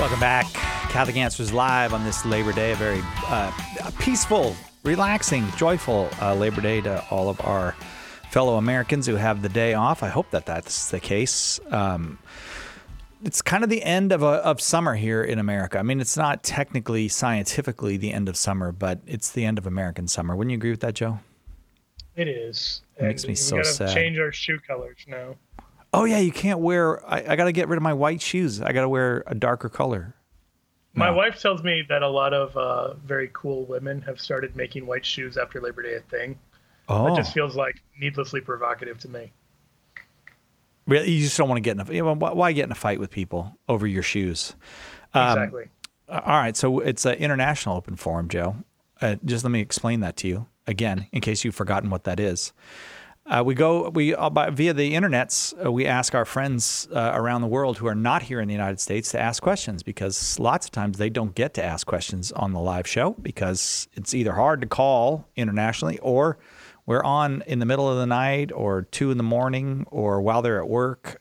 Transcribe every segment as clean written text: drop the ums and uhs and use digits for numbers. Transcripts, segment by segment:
Welcome back. Catholic Answers Live on this Labor Day. A very peaceful, relaxing, joyful Labor Day to all of our fellow Americans who have the day off. I hope that that's the case. It's kind of the end of summer here in America. I mean, it's not technically, scientifically the end of summer, but it's the end of American summer. Wouldn't you agree with that, Joe? It is. It makes me so sad. We gotta change our shoe colors now. Oh, yeah, you can't wear... I got to get rid of my white shoes. I got to wear a darker color. My wife tells me that a lot of very cool women have started making white shoes after Labor Day a thing. Oh. It just feels like needlessly provocative to me. Really? You just don't want to get in a... Why get in a fight with people over your shoes? Exactly. All right, so it's an international open forum, Joe. Just let me explain that to you again, in case you've forgotten what that is. Via the internets, we ask our friends around the world who are not here in the United States to ask questions, because lots of times they don't get to ask questions on the live show because it's either hard to call internationally, or we're on in the middle of the night or 2 a.m. or while they're at work.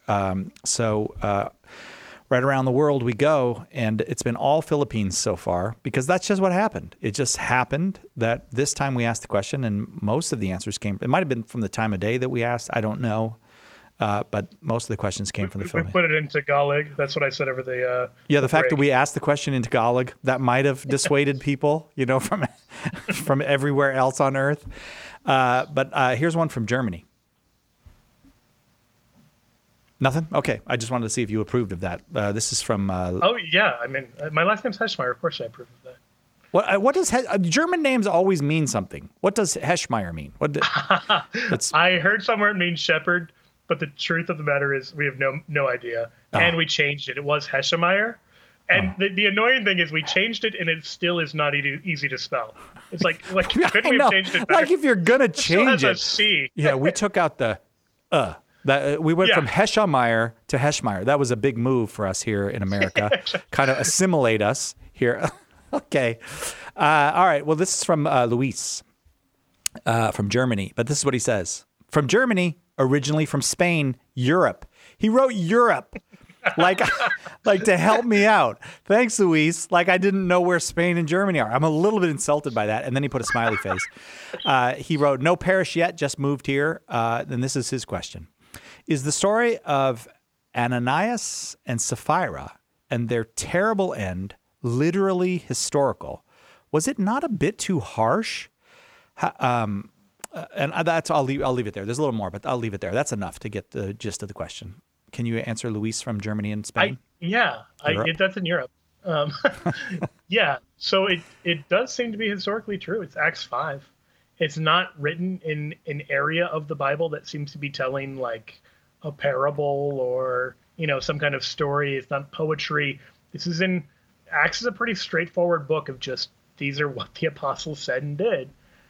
Right around the world we go, and it's been all Philippines so far, because that's just what happened. It just happened that this time we asked the question, and most of the answers came. It might have been from the time of day that we asked. I don't know. But most of the questions came from the Philippines. We put it in Tagalog. That's what I said over the the fact that we asked the question in Tagalog, that might have dissuaded people, from everywhere else on earth. But here's one from Germany. Nothing? Okay. I just wanted to see if you approved of that. This is from... oh, yeah. I mean, my last name's Heschmeyer. Of course I approve of that. What does... German names always mean something. What does Heschmeyer mean? I heard somewhere it means shepherd, but the truth of the matter is we have no idea. Oh. And we changed it. It was Heschmeyer. And the annoying thing is we changed it, and it still is not easy to spell. It's like couldn't we have changed it better? Like, if you're going to change it... It still has a C. Yeah, we took out the... we went from Heschmeyer to Heschmeyer. That was a big move for us here in America. Kind of assimilate us here. Okay. All right. Well, this is from Luis from Germany. But this is what he says. From Germany, originally from Spain, Europe. He wrote Europe. like to help me out. Thanks, Luis. Like I didn't know where Spain and Germany are. I'm a little bit insulted by that. And then he put a smiley face. He wrote, no parish yet, just moved here. And this is his question. Is the story of Ananias and Sapphira and their terrible end literally historical? Was it not a bit too harsh? And I'll leave it there. There's a little more, but I'll leave it there. That's enough to get the gist of the question. Can you answer, Luis, from Germany and Spain? That's in Europe. Yeah, so it does seem to be historically true. It's Acts 5. It's not written in an area of the Bible that seems to be telling like a parable or, some kind of story. It's not poetry. Acts is a pretty straightforward book of just, these are what the apostles said and did.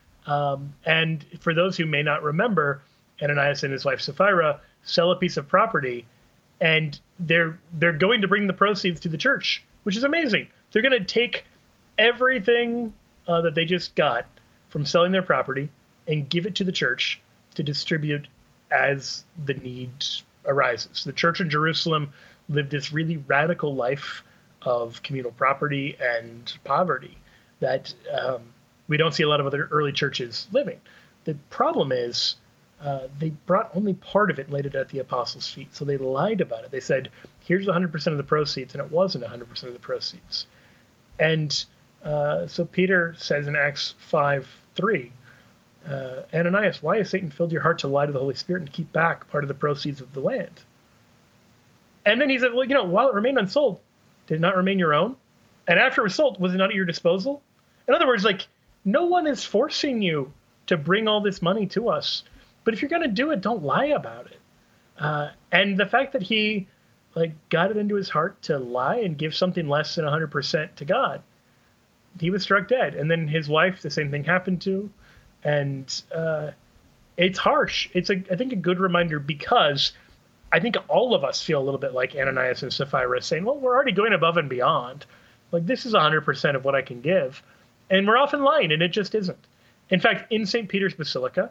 And for those who may not remember, Ananias and his wife Sapphira sell a piece of property, and they're going to bring the proceeds to the church, which is amazing. They're going to take everything that they just got from selling their property and give it to the church to distribute as the need arises. The church in Jerusalem lived this really radical life of communal property and poverty that we don't see a lot of other early churches living. The problem is they brought only part of it and laid it at the apostles' feet. So they lied about it. They said, here's 100% of the proceeds, and it wasn't 100% of the proceeds. And so Peter says in Acts 5:3, Ananias, why has Satan filled your heart to lie to the Holy Spirit and to keep back part of the proceeds of the land? And then he said, well, while it remained unsold, did it not remain your own? And after it was sold, was it not at your disposal? In other words, no one is forcing you to bring all this money to us. But if you're going to do it, don't lie about it. And the fact that he got it into his heart to lie and give something less than 100% to God, he was struck dead. And then his wife, the same thing happened to. And it's harsh. It's, I think, a good reminder, because I think all of us feel a little bit like Ananias and Sapphira, saying, well, we're already going above and beyond. This is 100% of what I can give. And we're often lying, and it just isn't. In fact, in St. Peter's Basilica,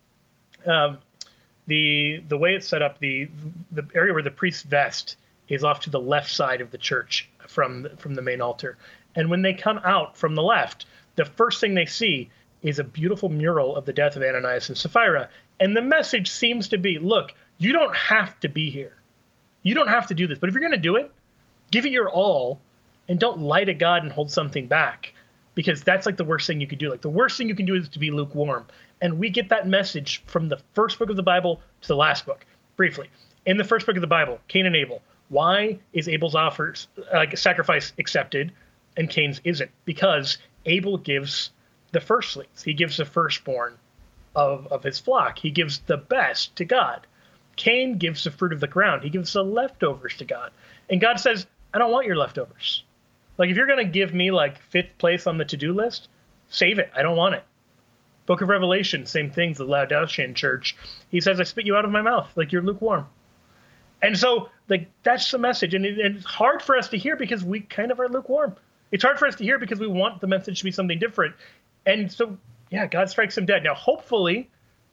the way it's set up, the area where the priest's vest is off to the left side of the church from the main altar. And when they come out from the left, the first thing they see is a beautiful mural of the death of Ananias and Sapphira. And the message seems to be, look, you don't have to be here. You don't have to do this. But if you're going to do it, give it your all and don't lie to God and hold something back, because that's like the worst thing you could do. Like the worst thing you can do is to be lukewarm. And we get that message from the first book of the Bible to the last book. Briefly, in the first book of the Bible, Cain and Abel. Why is Abel's sacrifice accepted and Cain's isn't? Because Abel gives the firstlings. He gives the firstborn of his flock. He gives the best to God. Cain gives the fruit of the ground. He gives the leftovers to God. And God says, I don't want your leftovers. Like, if you're going to give me like 5th place on the to-do list, save it. I don't want it. Book of Revelation, same things, the Laodicean church. He says, I spit you out of my mouth. Like, you're lukewarm. And so, like, that's the message. And it's hard for us to hear because we kind of are lukewarm. It's hard for us to hear because we want the message to be something different. And so, yeah, God strikes him dead. Now, hopefully,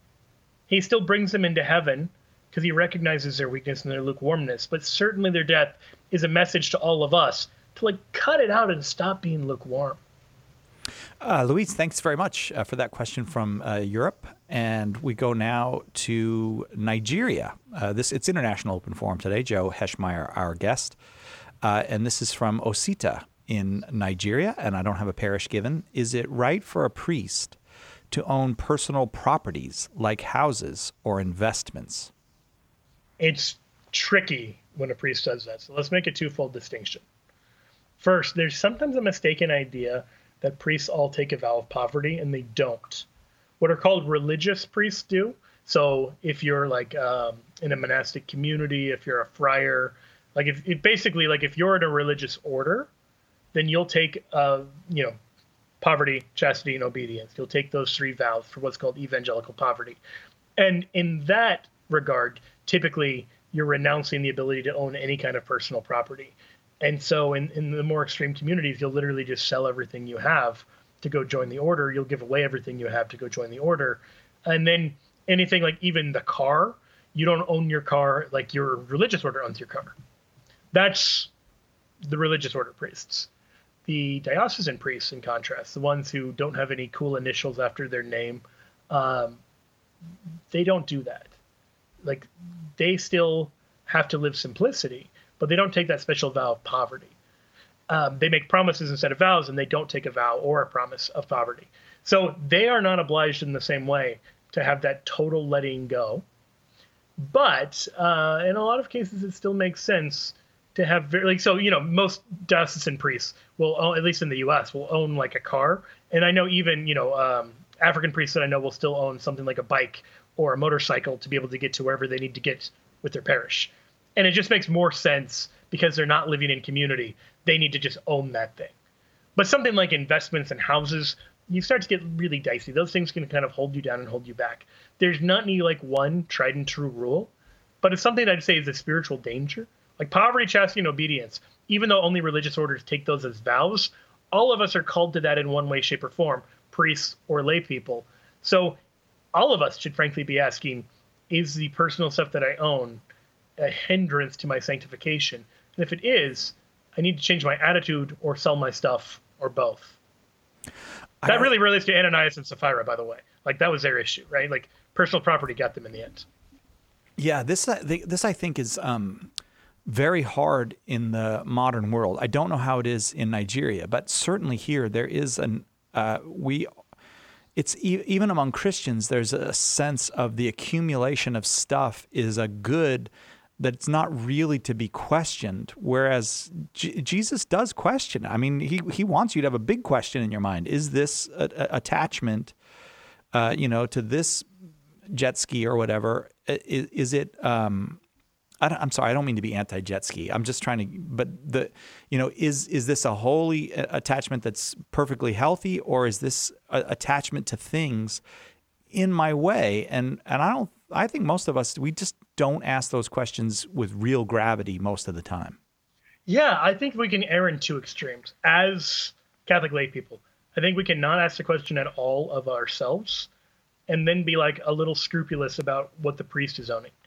he still brings them into heaven because he recognizes their weakness and their lukewarmness. But certainly their death is a message to all of us to, like, cut it out and stop being lukewarm. Luis, thanks very much for that question from Europe. And we go now to Nigeria. It's International Open Forum today. Joe Heschmeyer, our guest. And this is from Osita in Nigeria, and I don't have a parish given. Is it right for a priest to own personal properties like houses or investments? It's tricky when a priest does that. So let's make a twofold distinction. First, there's sometimes a mistaken idea that priests all take a vow of poverty, and they don't. What are called religious priests do. So if you're like in a monastic community, if you're a friar, like if you're in a religious order, then you'll take poverty, chastity, and obedience. You'll take those 3 vows for what's called evangelical poverty. And in that regard, typically you're renouncing the ability to own any kind of personal property. And so in the more extreme communities, you'll literally just sell everything you have to go join the order. You'll give away everything you have to go join the order. And then anything like even the car, you don't own your car like your religious order owns your car. That's the religious order priests. The diocesan priests, in contrast, the ones who don't have any cool initials after their name, they don't do that. Like, they still have to live simplicity, but they don't take that special vow of poverty. They make promises instead of vows, and they don't take a vow or a promise of poverty. So they are not obliged in the same way to have that total letting go. But in a lot of cases, it still makes sense to have most diocesan priests will own, at least in the U.S., will own like a car. And I know even, African priests that I know will still own something like a bike or a motorcycle to be able to get to wherever they need to get with their parish. And it just makes more sense because they're not living in community. They need to just own that thing. But something like investments and houses, you start to get really dicey. Those things can kind of hold you down and hold you back. There's not any like one tried and true rule, but it's something I'd say is a spiritual danger. Like poverty, chastity, and obedience, even though only religious orders take those as vows, all of us are called to that in one way, shape, or form, priests or lay people. So all of us should frankly be asking, is the personal stuff that I own a hindrance to my sanctification? And if it is, I need to change my attitude or sell my stuff or both. That really relates to Ananias and Sapphira, by the way. Like, that was their issue, right? Like, personal property got them in the end. Yeah, this I think is very hard in the modern world. I don't know how it is in Nigeria, but certainly here there is even among Christians, there's a sense of the accumulation of stuff is a good that's not really to be questioned, whereas Jesus does question. I mean, he wants you to have a big question in your mind. Is this attachment, to this jet ski or whatever? Is it? I'm sorry, I don't mean to be anti-jet ski. I'm just trying to. But is this a holy attachment that's perfectly healthy, or is this attachment to things in my way? And I think most of us, we just don't ask those questions with real gravity most of the time. Yeah, I think we can err in two extremes. As Catholic lay people, I think we can not ask the question at all of ourselves and then be like a little scrupulous about what the priest is owning.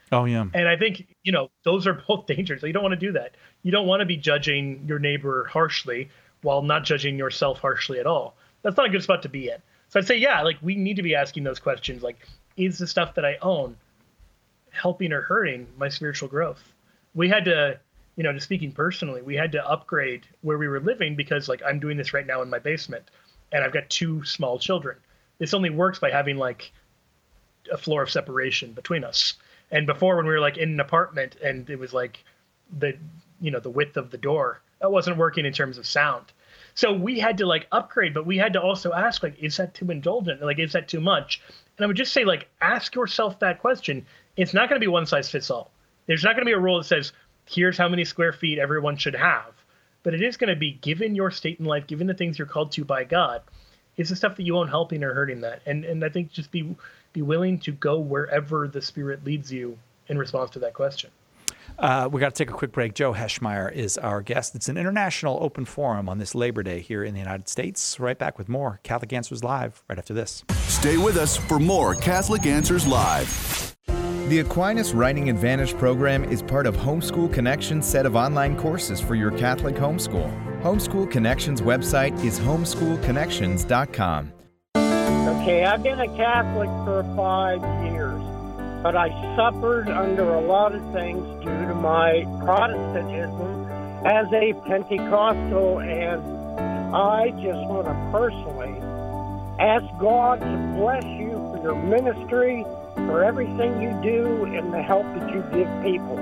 Oh, yeah. And I think, those are both dangers. You don't want to do that. You don't want to be judging your neighbor harshly while not judging yourself harshly at all. That's not a good spot to be in. So I'd say, yeah, like we need to be asking those questions. Like, is the stuff that I own helping or hurting my spiritual growth? We had to, just speaking personally, we had to upgrade where we were living because like I'm doing this right now in my basement and I've got 2 small children. This only works by having like a floor of separation between us. And before, when we were like in an apartment and it was like the width of the door, that wasn't working in terms of sound. So we had to like upgrade, but we had to also ask, like, is that too indulgent? Like, is that too much? And I would just say, like, ask yourself that question. It's not going to be one size fits all. There's not going to be a rule that says, here's how many square feet everyone should have. But it is going to be, given your state in life, given the things you're called to by God, is the stuff that you own helping or hurting that? And I think just be willing to go wherever the Spirit leads you in response to that question. We got to take a quick break. Joe Heschmeyer is our guest. It's an international open forum on this Labor Day here in the United States. Right back with more Catholic Answers Live right after this. Stay with us for more Catholic Answers Live. The Aquinas Writing Advantage program is part of Homeschool Connections' set of online courses for your Catholic homeschool. Homeschool Connections' website is homeschoolconnections.com. Okay, I've been a Catholic for 5 years, but I suffered under a lot of things due to my Protestantism as a Pentecostal, and I just want to personally ask God to bless you for your ministry, for everything you do, and the help that you give people.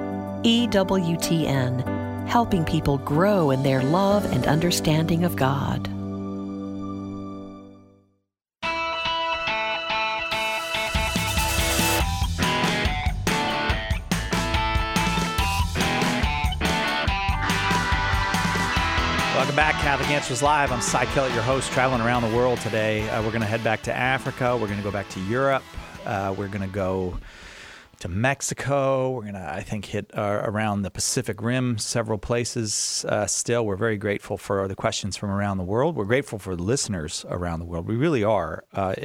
EWTN, helping people grow in their love and understanding of God. Welcome back, Catholic Answers Live. I'm Cy Kellett, your host, traveling around the world today. We're going to head back to Africa. We're going to go back to Europe. We're going to go to Mexico. We're going to, I think, hit around the Pacific Rim, several places still. We're very grateful for the questions from around the world. We're grateful for the listeners around the world. We really are.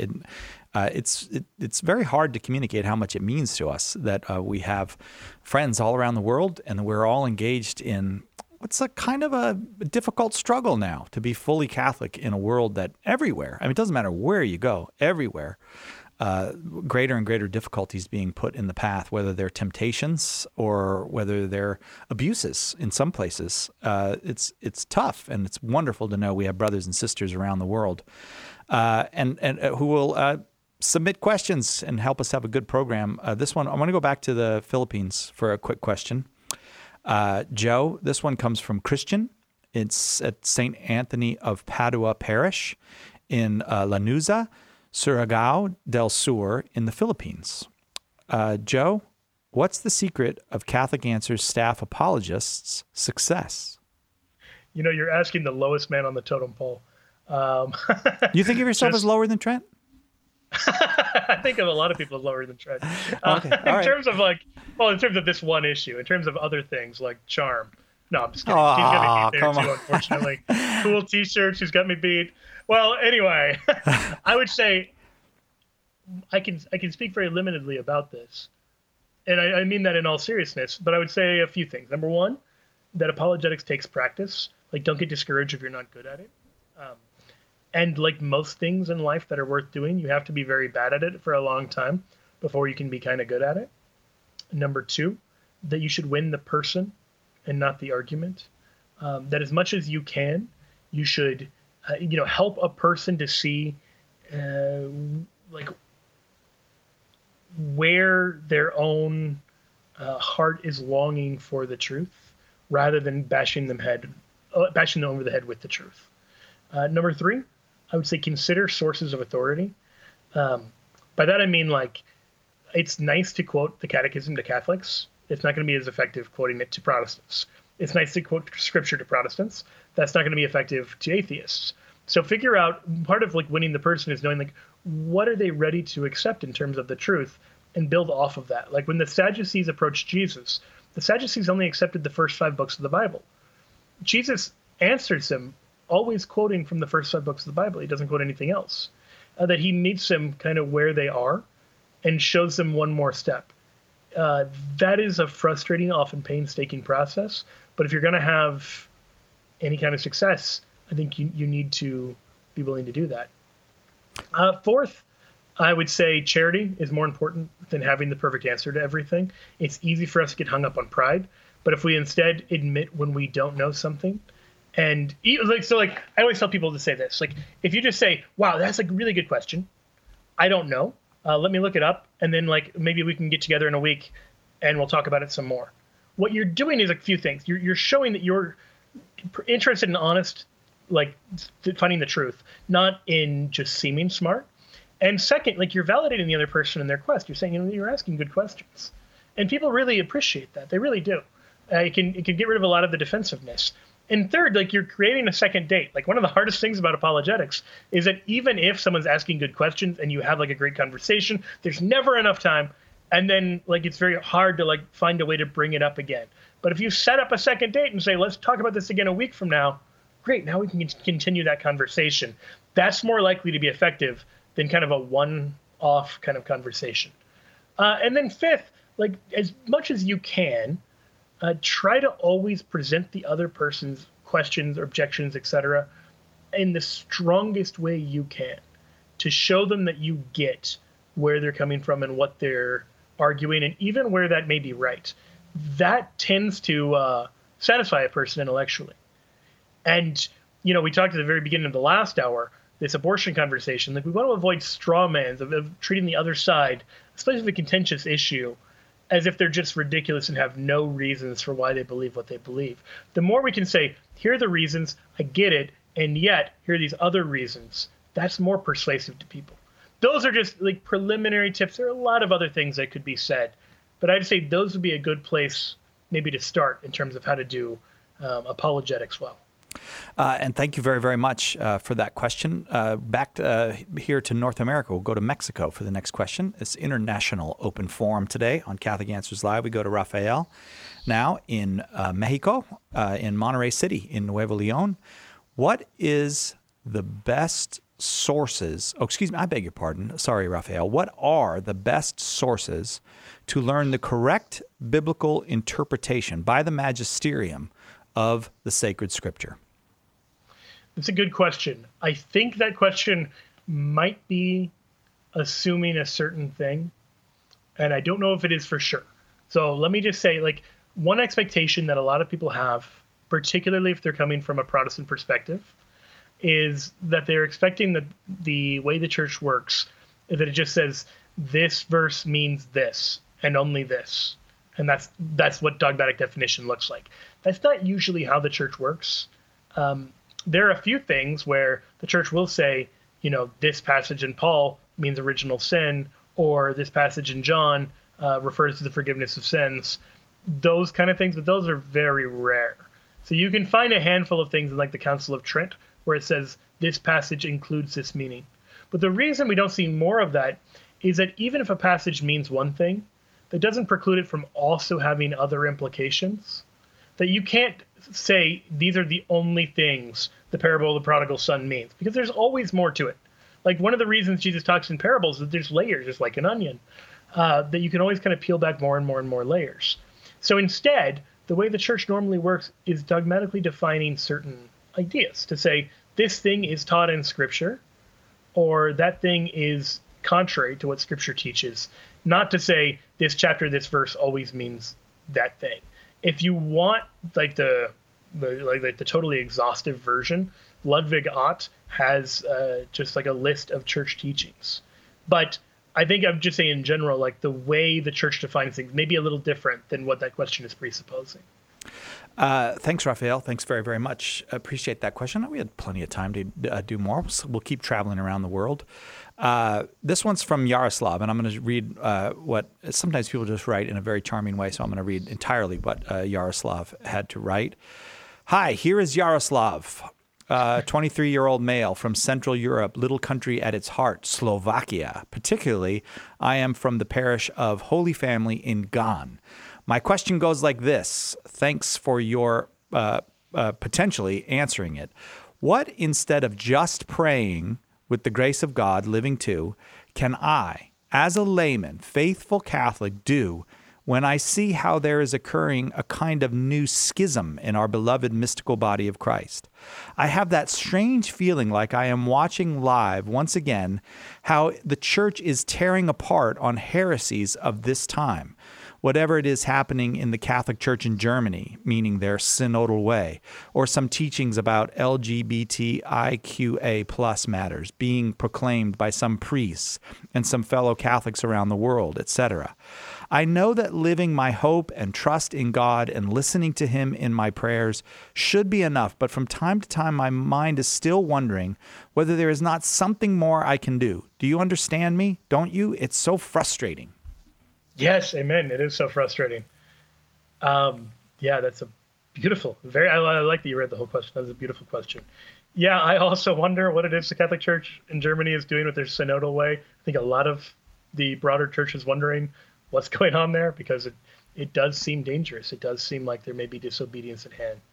It's very hard to communicate how much it means to us that we have friends all around the world and that we're all engaged in what's a kind of a difficult struggle now to be fully Catholic in a world that everywhere, I mean, it doesn't matter where you go, everywhere, greater and greater difficulties being put in the path, whether they're temptations or whether they're abuses in some places. It's tough, and it's wonderful to know we have brothers and sisters around the world and who will submit questions and help us have a good program. This one, I want to go back to the Philippines for a quick question. Joe, this one comes from Christian. It's at St. Anthony of Padua Parish in Lanuza, Surigao del Sur in the Philippines. Joe, what's the secret of Catholic Answers staff apologists' success? You're asking the lowest man on the totem pole. You think of yourself as lower than Trent? I think of a lot of people as lower than Trent. Okay. Terms of in terms of this one issue, in terms of other things like charm. No, I'm just kidding. He's got me beat there too, unfortunately. Cool t-shirts, she's got me beat. Well, anyway, I would say I can speak very limitedly about this. And I mean that in all seriousness, but I would say a few things. Number one, that apologetics takes practice. Like, don't get discouraged if you're not good at it. And like most things in life that are worth doing, you have to be very bad at it for a long time before you can be kind of good at it. Number two, that you should win the person and not the argument. That as much as you can, you should, help a person to see, where their own heart is longing for the truth, rather than bashing them over the head with the truth. Number three, I would say consider sources of authority. By that I mean, it's nice to quote the Catechism to Catholics. It's not going to be as effective quoting it to Protestants. It's nice to quote Scripture to Protestants. That's not going to be effective to atheists. So figure out, part of winning the person is knowing what are they ready to accept in terms of the truth, and build off of that. Like when the Sadducees approached Jesus, the Sadducees only accepted the first 5 books of the Bible. Jesus answers them always quoting from the first 5 books of the Bible. He doesn't quote anything else. That he meets them kind of where they are and shows them one more step. that is a frustrating, often painstaking process. But if you're going to have any kind of success, I think you need to be willing to do that. Fourth, I would say charity is more important than having the perfect answer to everything. It's easy for us to get hung up on pride, but if we instead admit when we don't know something, and I always tell people to say this, like, if you just say, wow, that's a really good question, I don't know, let me look it up, and then like maybe we can get together in a week and we'll talk about it some more. What you're doing is a few things. You're showing that you're interested in honest, like finding the truth, not in just seeming smart. And second, like, you're validating the other person in their quest. You're saying, you're asking good questions, and people really appreciate that. They really do. It can get rid of a lot of the defensiveness. And third, like, you're creating a second date. Like, one of the hardest things about apologetics is that even if someone's asking good questions and you have like a great conversation, there's never enough time. And then like, it's very hard to like find a way to bring it up again. But if you set up a second date and say, let's talk about this again a week from now, great. Now we can continue that conversation. That's more likely to be effective than kind of a one-off kind of conversation. And then fifth, like, as much as you can, try to always present the other person's questions, objections, etc., in the strongest way you can, to show them that you get where they're coming from and what they're arguing, and even where that may be right. That tends to satisfy a person intellectually. And, we talked at the very beginning of the last hour, this abortion conversation, like, we want to avoid straw mans of treating the other side, especially the contentious issue, as if they're just ridiculous and have no reasons for why they believe what they believe. The more we can say, here are the reasons, I get it, and yet here are these other reasons, that's more persuasive to people. Those are just like preliminary tips. There are a lot of other things that could be said, but I'd say those would be a good place maybe to start in terms of how to do apologetics well. And thank you very, very much for that question. Back here to North America, we'll go to Mexico for the next question. It's International Open Forum today on Catholic Answers Live. We go to Rafael now in Mexico, in Monterrey City, in Nuevo Leon. What is the best sources? Oh, excuse me, I beg your pardon. Sorry, Rafael. What are the best sources to learn the correct biblical interpretation by the magisterium of the sacred scripture? It's a good question. I think that question might be assuming a certain thing, and I don't know if it is for sure. So let me just say, like, one expectation that a lot of people have, particularly if they're coming from a Protestant perspective, is that they're expecting that the way the church works is that it just says this verse means this and only this. And that's what dogmatic definition looks like. That's not usually how the church works. There are a few things where the church will say, this passage in Paul means original sin, or this passage in John refers to the forgiveness of sins. Those kind of things, but those are very rare. So you can find a handful of things in like the Council of Trent where it says this passage includes this meaning. But the reason we don't see more of that is that even if a passage means one thing, that doesn't preclude it from also having other implications. That you can't say these are the only things the parable of the prodigal son means, because there's always more to it. Like, one of the reasons Jesus talks in parables is there's layers, just like an onion, that you can always kind of peel back more and more and more layers. So instead, the way the church normally works is dogmatically defining certain ideas to say this thing is taught in Scripture, or that thing is contrary to what Scripture teaches, not to say this chapter, this verse always means that thing. If you want like the totally exhaustive version, Ludwig Ott has just like a list of church teachings. But I think I'm just saying in general, like, the way the church defines things may be a little different than what that question is presupposing. Thanks, Raphael. Thanks very, very much. Appreciate that question. We had plenty of time to do more. So we'll keep traveling around the world. This one's from Yaroslav, and I'm going to read what sometimes people just write in a very charming way, so I'm going to read entirely what Yaroslav had to write. Hi, here is Yaroslav, 23-year-old male from Central Europe, little country at its heart, Slovakia. Particularly, I am from the parish of Holy Family in Gan. My question goes like this. Thanks for your potentially answering it. What, instead of just praying with the grace of God living too, can I, as a layman, faithful Catholic, do when I see how there is occurring a kind of new schism in our beloved mystical body of Christ. I have that strange feeling like I am watching live, once again, how the church is tearing apart on heresies of this time. Whatever it is happening in the Catholic Church in Germany, meaning their synodal way, or some teachings about LGBTIQA plus matters being proclaimed by some priests and some fellow Catholics around the world, etc. I know that living my hope and trust in God and listening to Him in my prayers should be enough, but from time to time my mind is still wondering whether there is not something more I can do. Do you understand me? Don't you? It's so frustrating. Yes, amen. It is so frustrating. Yeah, that's a beautiful, I like that you read the whole question. That was a beautiful question. Yeah, I also wonder what it is the Catholic Church in Germany is doing with their synodal way. I think a lot of the broader church is wondering what's going on there, because it does seem dangerous. It does seem like there may be disobedience at hand.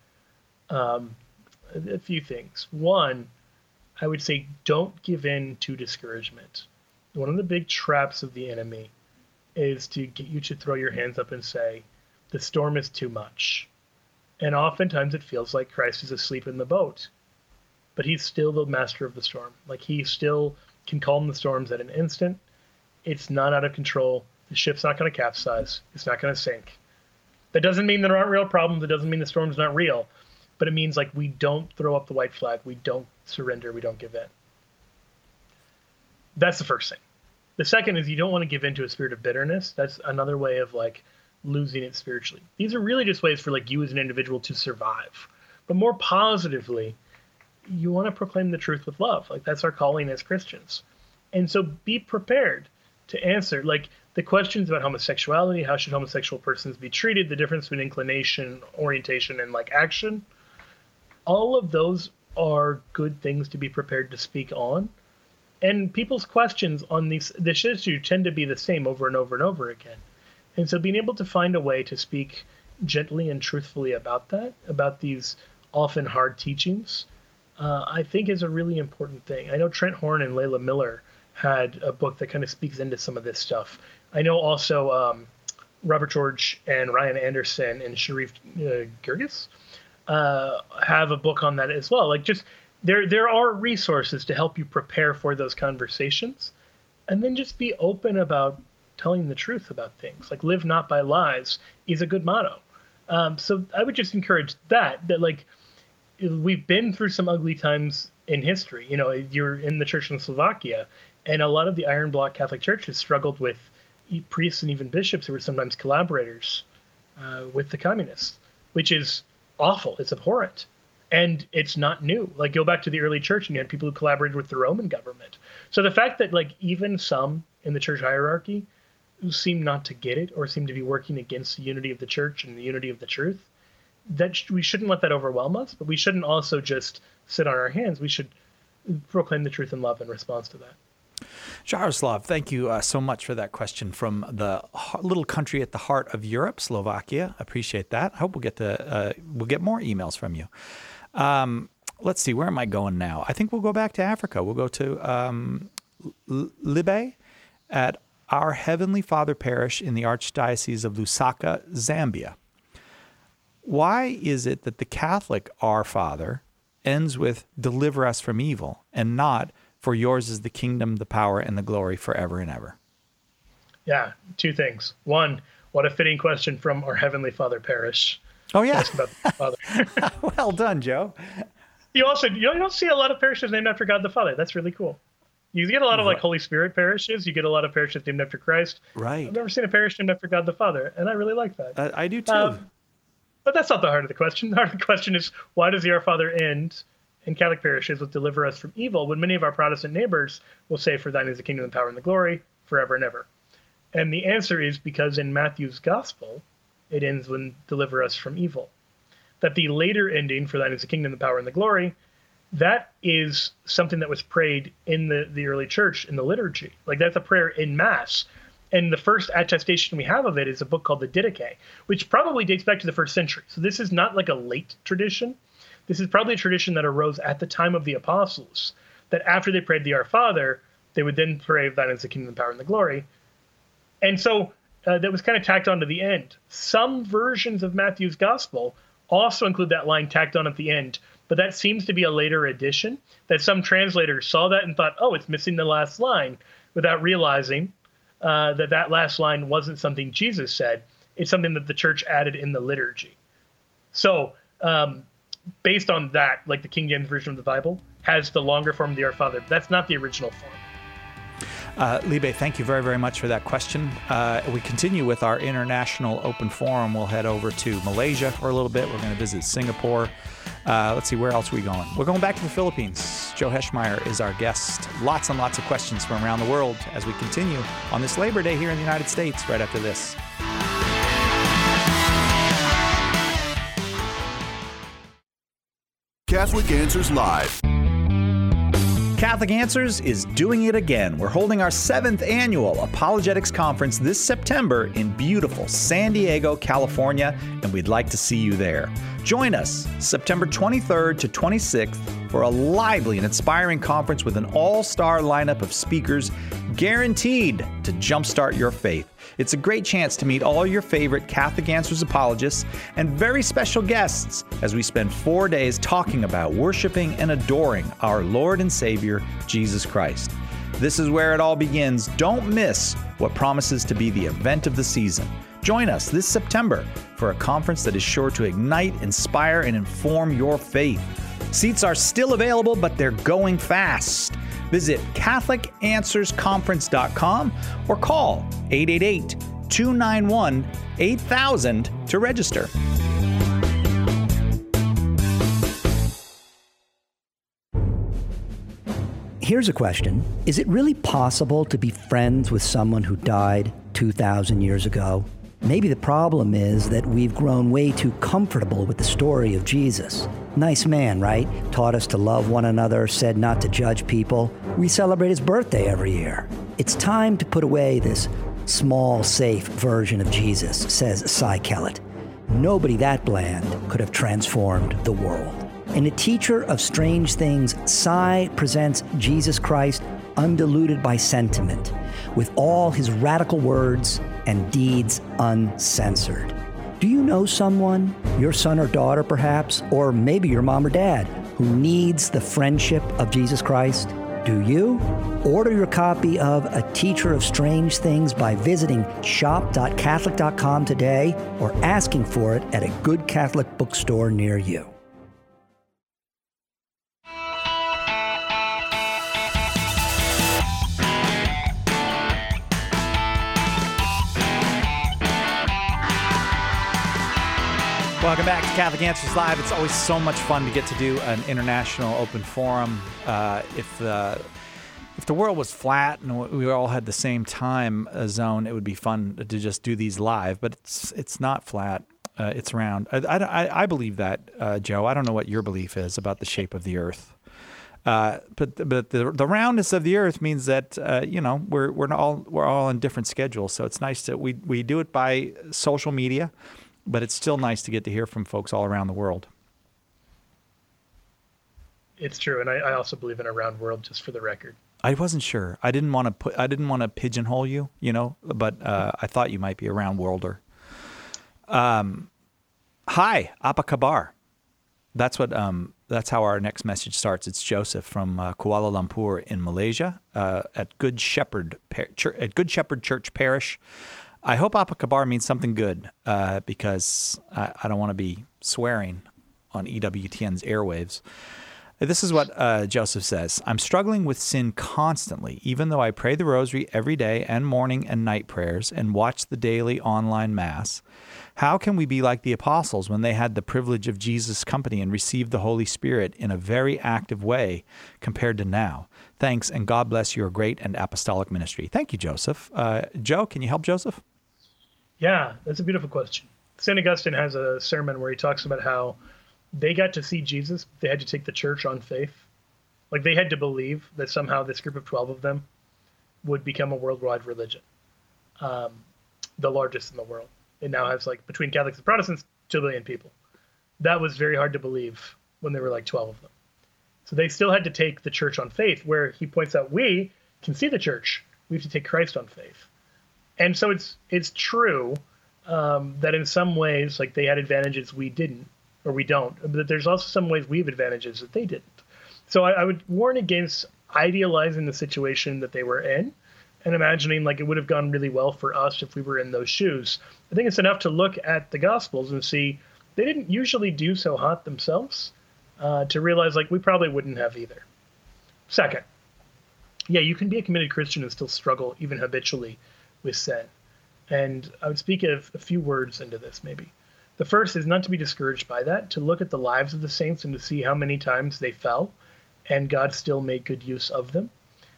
A few things. One, I would say don't give in to discouragement. One of the big traps of the enemy is to get you to throw your hands up and say, the storm is too much. And oftentimes it feels like Christ is asleep in the boat, but he's still the master of the storm. Like, he still can calm the storms at an instant. It's not out of control. The ship's not going to capsize. It's not going to sink. That doesn't mean there aren't real problems. It doesn't mean the storm's not real, but it means like we don't throw up the white flag. We don't surrender. We don't give in. That's the first thing. The second is you don't want to give in to a spirit of bitterness. That's another way of like losing it spiritually. These are really just ways for like you as an individual to survive. But more positively, you want to proclaim the truth with love. Like, that's our calling as Christians. And so be prepared to answer like the questions about homosexuality, how should homosexual persons be treated, the difference between inclination, orientation, and like action. All of those are good things to be prepared to speak on. And people's questions on this issue tend to be the same over and over and over again. And so being able to find a way to speak gently and truthfully about that, about these often hard teachings, I think is a really important thing. I know Trent Horn and Layla Miller had a book that kind of speaks into some of this stuff. I know also Robert George and Ryan Anderson and Sharif Girgis have a book on that as well. Like, just there are resources to help you prepare for those conversations, and then just be open about telling the truth about things. Like, live not by lies is a good motto. So I would just encourage that like we've been through some ugly times in history. You know, you're in the church in Slovakia, and a lot of the Iron Bloc Catholic churches struggled with priests and even bishops who were sometimes collaborators with the communists, which is awful. It's abhorrent. And it's not new. Like, go back to the early church and you had people who collaborated with the Roman government. So the fact that like even some in the church hierarchy who seem not to get it or seem to be working against the unity of the church and the unity of the truth, that we shouldn't let that overwhelm us, but we shouldn't also just sit on our hands. We should proclaim the truth in love in response to that. Jaroslav, thank you so much for that question from the little country at the heart of Europe, Slovakia. Appreciate that. I hope we'll get more emails from you. Let's see, where am I going now? I think we'll go back to Africa. We'll go to Libe at Our Heavenly Father Parish in the Archdiocese of Lusaka, Zambia. Why is it that the Catholic Our Father ends with "Deliver us from evil" and not "For yours is the kingdom, the power, and the glory forever and ever"? Yeah, two things. One, what a fitting question from Our Heavenly Father Parish. Oh, yeah. Ask about the Father. Well done, Joe. You don't see a lot of parishes named after God the Father. That's really cool. You get a lot of like Holy Spirit parishes. You get a lot of parishes named after Christ. Right. I've never seen a parish named after God the Father, and I really like that. I do too. But that's not the heart of the question. The heart of the question is, why does the Our Father end in Catholic parishes with "Deliver us from evil" when many of our Protestant neighbors will say, "For thine is the kingdom, the power, and the glory forever and ever"? And the answer is because in Matthew's Gospel, it ends with "Deliver us from evil." That the later ending, "For thine is the kingdom, the power, and the glory," that is something that was prayed in the early church in the liturgy. Like, that's a prayer in Mass. And the first attestation we have of it is a book called the Didache, which probably dates back to the 1st century. So this is not like a late tradition. This is probably a tradition that arose at the time of the apostles, that after they prayed the Our Father, they would then pray, "Thine is the kingdom, the power, and the glory." And so that was kind of tacked on to the end. Some versions of Matthew's gospel also include that line tacked on at the end, but that seems to be a later addition, that some translators saw that and thought, oh, it's missing the last line, without realizing that last line wasn't something Jesus said. It's something that the church added in the liturgy. So based on that, like the King James Version of the Bible has the longer form of the Our Father. That's not the original form. Libe, thank you very, very much for that question. We continue with our international open forum. We'll head over to Malaysia for a little bit. We're going to visit Singapore. Let's see, where else are we going? We're going back to the Philippines. Joe Heschmeyer is our guest. Lots and lots of questions from around the world as we continue on this Labor Day here in the United States right after this. Catholic Answers Live. Catholic Answers is doing it again. We're holding our 7th annual Apologetics Conference this September in beautiful San Diego, California, and we'd like to see you there. Join us September 23rd to 26th for a lively and inspiring conference with an all-star lineup of speakers guaranteed to jumpstart your faith. It's a great chance to meet all your favorite Catholic Answers apologists and very special guests as we spend 4 days talking about worshiping and adoring our Lord and Savior, Jesus Christ. This is where it all begins. Don't miss what promises to be the event of the season. Join us this September for a conference that is sure to ignite, inspire, and inform your faith. Seats are still available, but they're going fast. Visit CatholicAnswersConference.com or call 888-291-8000 to register. Here's a question. Is it really possible to be friends with someone who died 2,000 years ago? Maybe the problem is that we've grown way too comfortable with the story of Jesus. Nice man, right? Taught us to love one another, said not to judge people. We celebrate his birthday every year. It's time to put away this small, safe version of Jesus, says Cy Kellett. Nobody that bland could have transformed the world. In A Teacher of Strange Things, Cy presents Jesus Christ undiluted by sentiment, with all his radical words and deeds uncensored. Do you know someone, your son or daughter perhaps, or maybe your mom or dad, who needs the friendship of Jesus Christ? Do you? Order your copy of A Teacher of Strange Things by visiting shop.catholic.com today or asking for it at a good Catholic bookstore near you. Welcome back to Catholic Answers Live. It's always so much fun to get to do an international open forum. If the world was flat and we all had the same time zone, it would be fun to just do these live. But it's not flat. It's round. I believe that, Joe. I don't know what your belief is about the shape of the Earth. But the roundness of the Earth means that we're all on different schedules. So it's nice that we do it by social media. But it's still nice to get to hear from folks all around the world. It's true, and I also believe in a round world. Just for the record, I wasn't sure. I didn't want to pigeonhole you, but I thought you might be a round worlder. Hi, Apa Kabar. That's how our next message starts. It's Joseph from Kuala Lumpur in Malaysia at Good Shepherd Church Parish. I hope Apa Kabar means something good because I don't want to be swearing on EWTN's airwaves. This is what Joseph says. I'm struggling with sin constantly, even though I pray the rosary every day and morning and night prayers and watch the daily online mass. How can we be like the apostles when they had the privilege of Jesus' company and received the Holy Spirit in a very active way compared to now? Thanks, and God bless your great and apostolic ministry. Thank you, Joseph. Joe, can you help Joseph? Yeah, that's a beautiful question. St. Augustine has a sermon where he talks about how they got to see Jesus. They had to take the church on faith. Like they had to believe that somehow this group of 12 of them would become a worldwide religion, the largest in the world. It now has, like, between Catholics and Protestants, 2 billion people. That was very hard to believe when there were like 12 of them. So they still had to take the church on faith, where he points out we can see the church. We have to take Christ on faith. And so it's true that in some ways, like, they had advantages we didn't, or we don't. But there's also some ways we have advantages that they didn't. So I would warn against idealizing the situation that they were in and imagining like it would have gone really well for us if we were in those shoes. I think it's enough to look at the Gospels and see they didn't usually do so hot themselves to realize like we probably wouldn't have either. Second, yeah, you can be a committed Christian and still struggle even habitually with sin. And I would speak of a few words into this maybe. The first is not to be discouraged by that, to look at the lives of the saints and to see how many times they fell and God still made good use of them.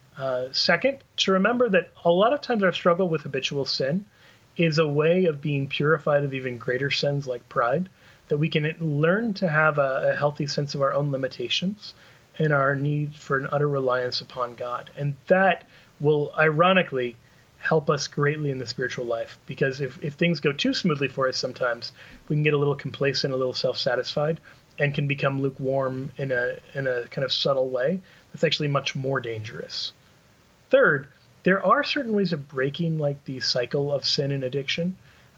Second, to remember that a lot of times our struggle with habitual sin is a way of being purified of even greater sins like pride, that we can learn to have a healthy sense of our own limitations and our need for an utter reliance upon God. And that will ironically help us greatly in the spiritual life, because if things go too smoothly for us sometimes, we can get a little complacent, a little self-satisfied, and can become lukewarm in a kind of subtle way that's actually much more dangerous. Third, there are certain ways of breaking like the cycle of sin and addiction.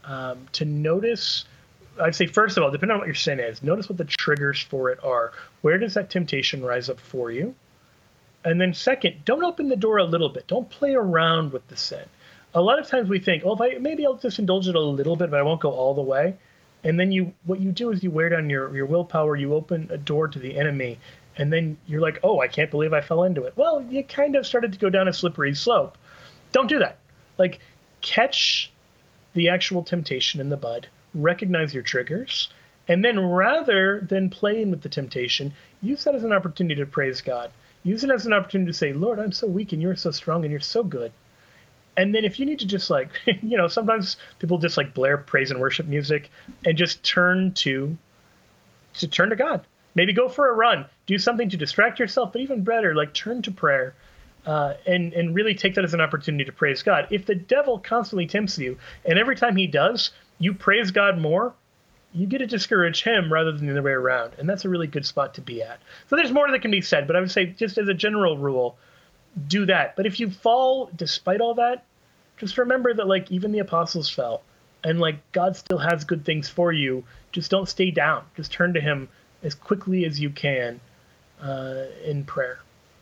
To notice, I'd say first of all, depending on what your sin is, notice what the triggers for it are. Where does that temptation rise up for you? And then second, don't open the door a little bit. Don't play around with the sin. A lot of times we think, oh, maybe I'll just indulge it a little bit, but I won't go all the way. And then what you do is you wear down your willpower, you open a door to the enemy, and then you're like, oh, I can't believe I fell into it. Well, you kind of started to go down a slippery slope. Don't do that. Like, catch the actual temptation in the bud, recognize your triggers, and then rather than playing with the temptation, use that as an opportunity to praise God. Use it as an opportunity to say, Lord, I'm so weak and you're so strong and you're so good. And then if you need to just like, sometimes people just like blare praise and worship music and just turn to God. Maybe go for a run, do something to distract yourself, but even better, like turn to prayer and really take that as an opportunity to praise God. If the devil constantly tempts you and every time he does, you praise God more, you get to discourage him rather than the other way around. And that's a really good spot to be at. So there's more that can be said, but I would say just as a general rule, do that. But if you fall despite all that, just remember that like even the apostles fell and like God still has good things for you. Just don't stay down. Just turn to him as quickly as you can in prayer.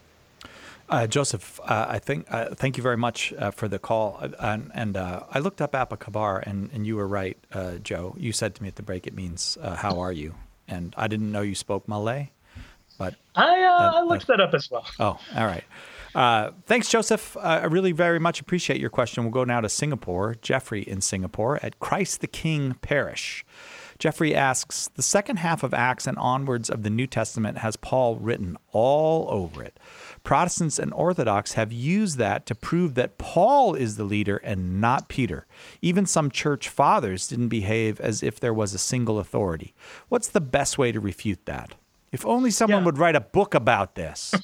Joseph, thank you very much for the call. And I looked up Apakabar, and you were right, Joe. You said to me at the break, it means, how are you? And I didn't know you spoke Malay, but I looked that up as well. Oh, all right. Thanks, Joseph. I really very much appreciate your question. We'll go now to Singapore. Jeffrey in Singapore at Christ the King Parish. Jeffrey asks, the second half of Acts and onwards of the New Testament has Paul written all over it. Protestants and Orthodox have used that to prove that Paul is the leader and not Peter. Even some church fathers didn't behave as if there was a single authority. What's the best way to refute that? If only someone would write a book about this.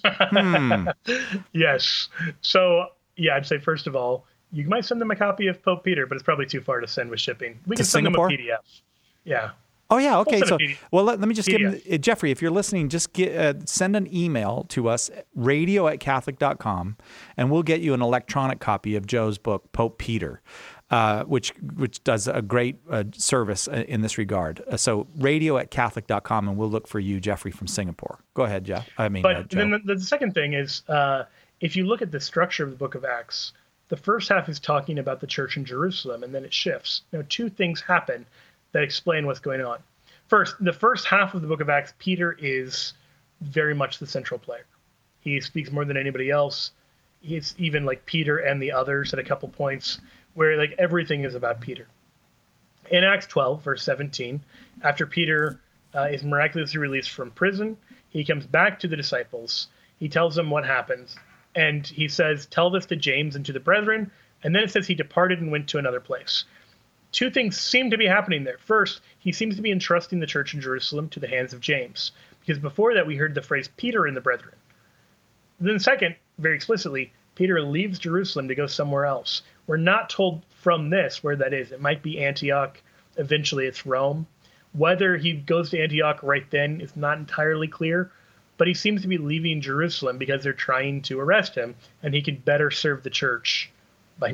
Yes. So, I'd say, first of all, you might send them a copy of Pope Peter, but it's probably too far to send with shipping. We can send them a PDF. Yeah. Oh, yeah. Okay. So, well, let me just give him, Jeffrey, if you're listening, just send an email to us, radio@catholic.com, and we'll get you an electronic copy of Joe's book, Pope Peter, which does a great service in this regard. So radio@catholic.com, and we'll look for you, Jeffrey, from Singapore. Go ahead, Jeff. Joe. Then the second thing is, if you look at the structure of the book of Acts, the first half is talking about the church in Jerusalem, and then it shifts. Now, two things happen that explain what's going on. First, the first half of the book of Acts, Peter is very much the central player. He speaks more than anybody else. He's even like Peter and the others at a couple points where like everything is about Peter. In Acts 12, verse 17, after Peter is miraculously released from prison, he comes back to the disciples. He tells them what happens. And he says, tell this to James and to the brethren. And then it says he departed and went to another place. Two things seem to be happening there. First, he seems to be entrusting the church in Jerusalem to the hands of James, because before that we heard the phrase Peter and the brethren. Then second, very explicitly, Peter leaves Jerusalem to go somewhere else. We're not told from this where that is. It might be Antioch. Eventually it's Rome. Whether he goes to Antioch right then is not entirely clear, but he seems to be leaving Jerusalem because they're trying to arrest him, and he could better serve the church by not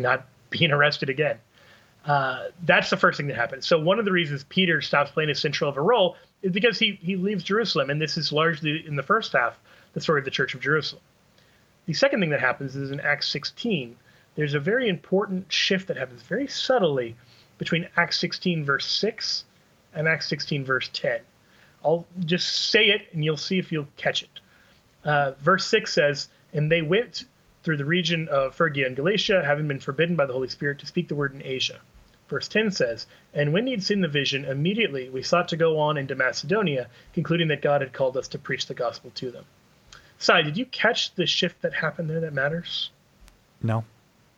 being arrested again. That's the first thing that happens. So one of the reasons Peter stops playing as central of a role is because he leaves Jerusalem, and this is largely in the first half the story of the Church of Jerusalem. The second thing that happens is in Acts 16. There's a very important shift that happens very subtly between Acts 16 verse 6 and Acts 16 verse 10. I'll just say it and you'll see if you'll catch it. Verse 6 says, "And they went through the region of Phrygia and Galatia, having been forbidden by the Holy Spirit to speak the word in Asia." Verse 10 says, "And when he had seen the vision, immediately we sought to go on into Macedonia, concluding that God had called us to preach the gospel to them." Sai, did you catch the shift that happened there that matters? No.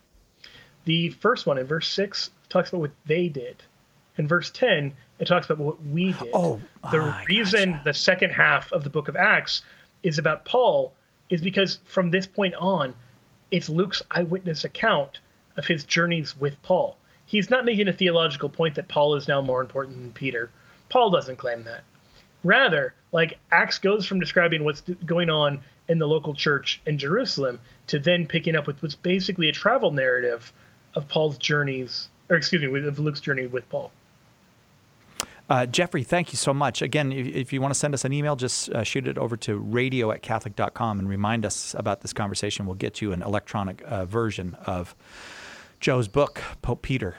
The first one in verse 6 talks about what they did. In verse 10, it talks about what we did. The reason the second half of the book of Acts is about Paul is because from this point on, it's Luke's eyewitness account of his journeys with Paul. He's not making a theological point that Paul is now more important than Peter. Paul doesn't claim that. Rather, like Acts goes from describing what's going on in the local church in Jerusalem to then picking up with what's basically a travel narrative of Paul's journeys, of Luke's journey with Paul. Jeffrey, thank you so much. Again, if you want to send us an email, just shoot it over to radio@catholic.com and remind us about this conversation. We'll get you an electronic version of Joe's book, Pope Peter.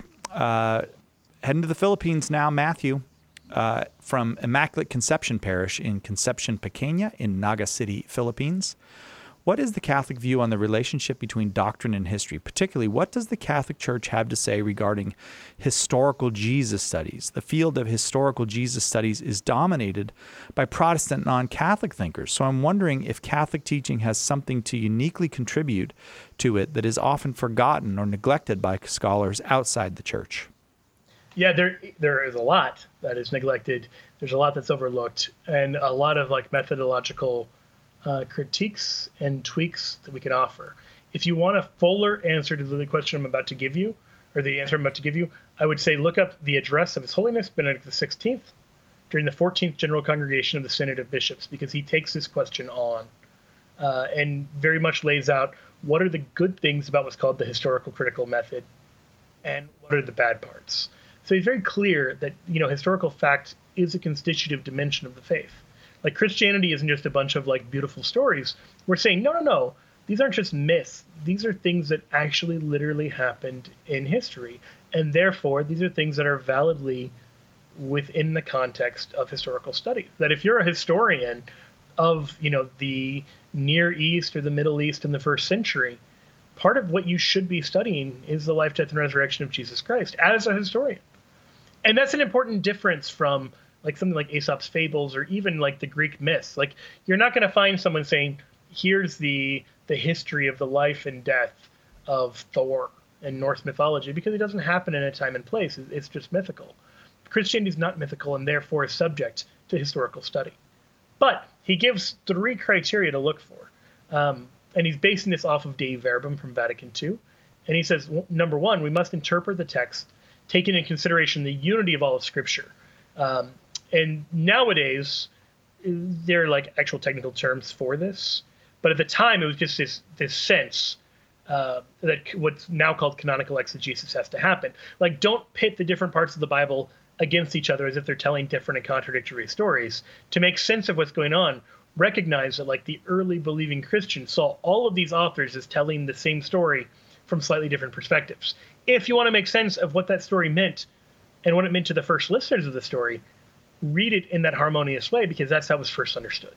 Heading to the Philippines now, Matthew, from Immaculate Conception Parish in Concepcion Pequeña in Naga City, Philippines. What is the Catholic view on the relationship between doctrine and history? Particularly, what does the Catholic Church have to say regarding historical Jesus studies? The field of historical Jesus studies is dominated by Protestant non-Catholic thinkers. So I'm wondering if Catholic teaching has something to uniquely contribute to it that is often forgotten or neglected by scholars outside the Church. Yeah, there is a lot that is neglected. There's a lot that's overlooked, and a lot of like methodological critiques and tweaks that we can offer. If you want a fuller answer to the question I'm about to give you, or the answer I'm about to give you, I would say look up the address of His Holiness Benedict XVI during the 14th General Congregation of the Synod of Bishops, because he takes this question on and very much lays out what are the good things about what's called the historical critical method and what are the bad parts. So he's very clear that, historical fact is a constitutive dimension of the faith. Like Christianity isn't just a bunch of like beautiful stories. We're saying, no. These aren't just myths. These are things that actually literally happened in history. And therefore, these are things that are validly within the context of historical studies. That if you're a historian of, the Near East or the Middle East in the first century, part of what you should be studying is the life, death, and resurrection of Jesus Christ as a historian. And that's an important difference from like something like Aesop's Fables or even like the Greek myths. Like you're not going to find someone saying, here's the history of the life and death of Thor in Norse mythology, because it doesn't happen in a time and place. It's just mythical. Christianity is not mythical and therefore is subject to historical study. But he gives 3 criteria to look for. And he's basing this off of Dei Verbum from Vatican II. And he says, number 1, we must interpret the text, taking into consideration the unity of all of Scripture. And nowadays, there are like actual technical terms for this. But at the time, it was just this sense that what's now called canonical exegesis has to happen. Like, don't pit the different parts of the Bible against each other as if they're telling different and contradictory stories. To make sense of what's going on, recognize that like the early believing Christians saw all of these authors as telling the same story from slightly different perspectives. If you want to make sense of what that story meant and what it meant to the first listeners of the story, read it in that harmonious way, because that's how it was first understood.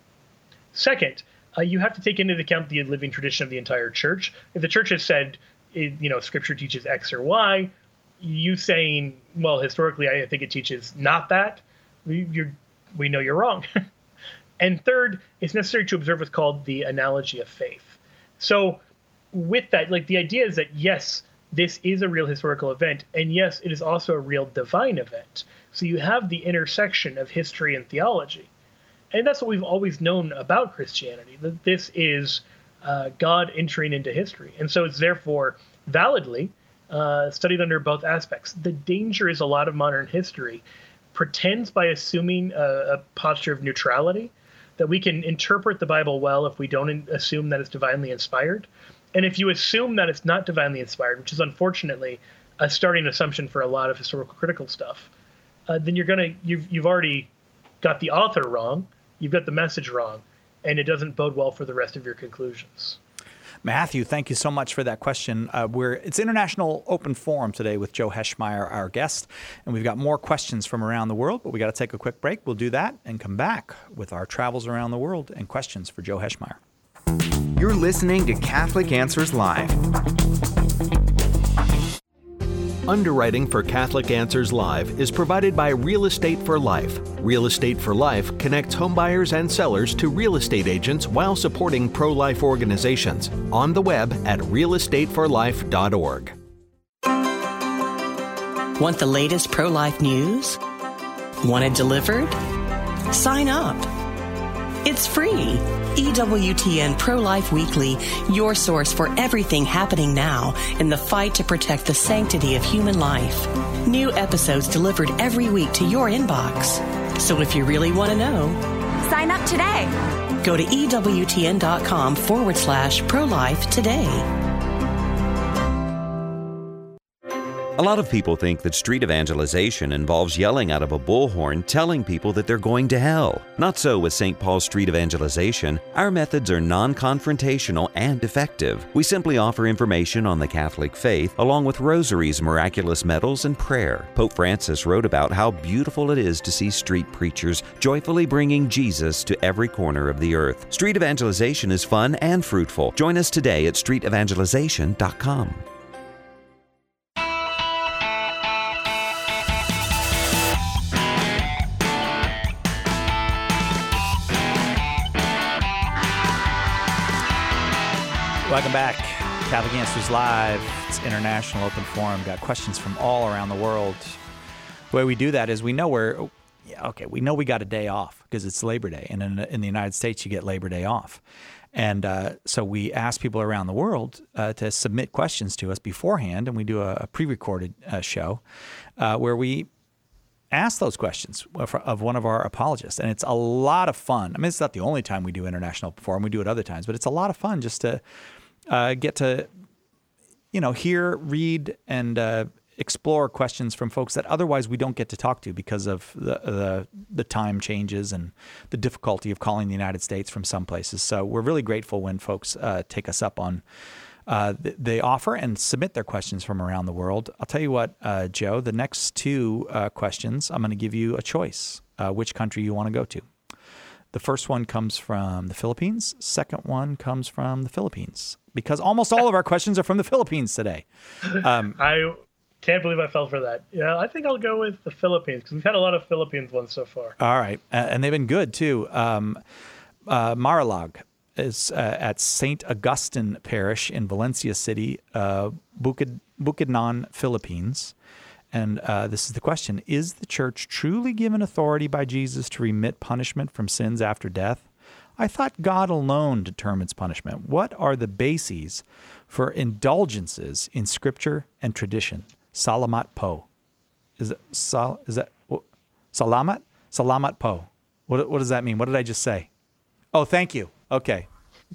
Second, you have to take into account the living tradition of the entire church. If the church has said, Scripture teaches X or Y, you saying, well, historically, I think it teaches not that, we know you're wrong. And third, it's necessary to observe what's called the analogy of faith. So with that, like the idea is that, yes, this is a real historical event, and yes, it is also a real divine event. So you have the intersection of history and theology. And that's what we've always known about Christianity, that this is God entering into history. And so it's therefore validly studied under both aspects. The danger is a lot of modern history pretends by assuming a posture of neutrality, that we can interpret the Bible well if we don't assume that it's divinely inspired. And if you assume that it's not divinely inspired, which is unfortunately a starting assumption for a lot of historical critical stuff, then you've already got the author wrong, you've got the message wrong, and it doesn't bode well for the rest of your conclusions. Matthew, thank you so much for that question. It's International Open Forum today with Joe Heschmeyer, our guest, and we've got more questions from around the world, but we got to take a quick break. We'll do that and come back with our travels around the world and questions for Joe Heschmeyer. You're listening to Catholic Answers Live. Underwriting for Catholic Answers Live is provided by Real Estate for Life. Real Estate for Life connects homebuyers and sellers to real estate agents while supporting pro-life organizations. On the web at realestateforlife.org. Want the latest pro-life news? Want it delivered? Sign up. It's free. EWTN Pro-Life Weekly, your source for everything happening now in the fight to protect the sanctity of human life. New episodes delivered every week to your inbox. So if you really want to know, sign up today. Go to EWTN.com/pro-life today. A lot of people think that street evangelization involves yelling out of a bullhorn telling people that they're going to hell. Not so with St. Paul's Street Evangelization. Our methods are non-confrontational and effective. We simply offer information on the Catholic faith along with rosaries, miraculous medals, and prayer. Pope Francis wrote about how beautiful it is to see street preachers joyfully bringing Jesus to every corner of the earth. Street evangelization is fun and fruitful. Join us today at streetevangelization.com. Welcome back. Catholic Answers Live. It's International Open Forum. Got questions from all around the world. The way we do that is we know we got a day off because it's Labor Day. And in the United States, you get Labor Day off. And so we ask people around the world to submit questions to us beforehand. And we do a pre-recorded show where we ask those questions of one of our apologists. And it's a lot of fun. I mean, it's not the only time we do International Open Forum. We do it other times. But it's a lot of fun just to get to, hear, read, and explore questions from folks that otherwise we don't get to talk to because of the time changes and the difficulty of calling the United States from some places. So we're really grateful when folks take us up on the offer and submit their questions from around the world. I'll tell you what, Joe, the next two questions, I'm going to give you a choice, which country you want to go to. The first one comes from the Philippines. Second one comes from the Philippines, because almost all of our questions are from the Philippines today. I can't believe I fell for that. Yeah, I think I'll go with the Philippines because we've had a lot of Philippines ones so far. All right. And they've been good, too. Marilag is at St. Augustine Parish in Valencia City, Bukidnon, Philippines. And this is the question. Is the church truly given authority by Jesus to remit punishment from sins after death? I thought God alone determines punishment. What are the bases for indulgences in Scripture and tradition? Salamat po. Is that Salamat? Salamat po. What does that mean? What did I just say? Oh, thank you. Okay.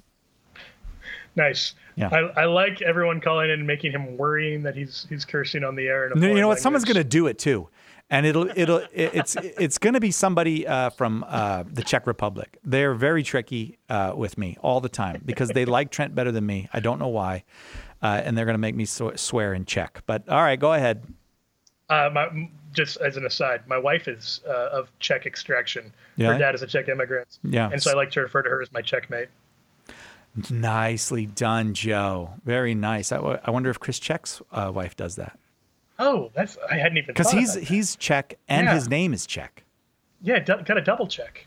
Nice. Yeah. I like everyone calling in and making him worrying that he's cursing on the air. You know what? Someone's going to do it too, and it's going to be somebody from the Czech Republic. They're very tricky with me all the time because they like Trent better than me. I don't know why, and they're going to make me swear in Czech. But all right, go ahead. Just as an aside, my wife is of Czech extraction. Yeah? Her dad is a Czech immigrant. Yeah. And so I like to refer to her as my Czech mate. Nicely done, Joe. Very nice. I wonder if Chris Czech's wife does that. Oh, I hadn't even thought because he's Czech and his name is Czech. Yeah, got a double check.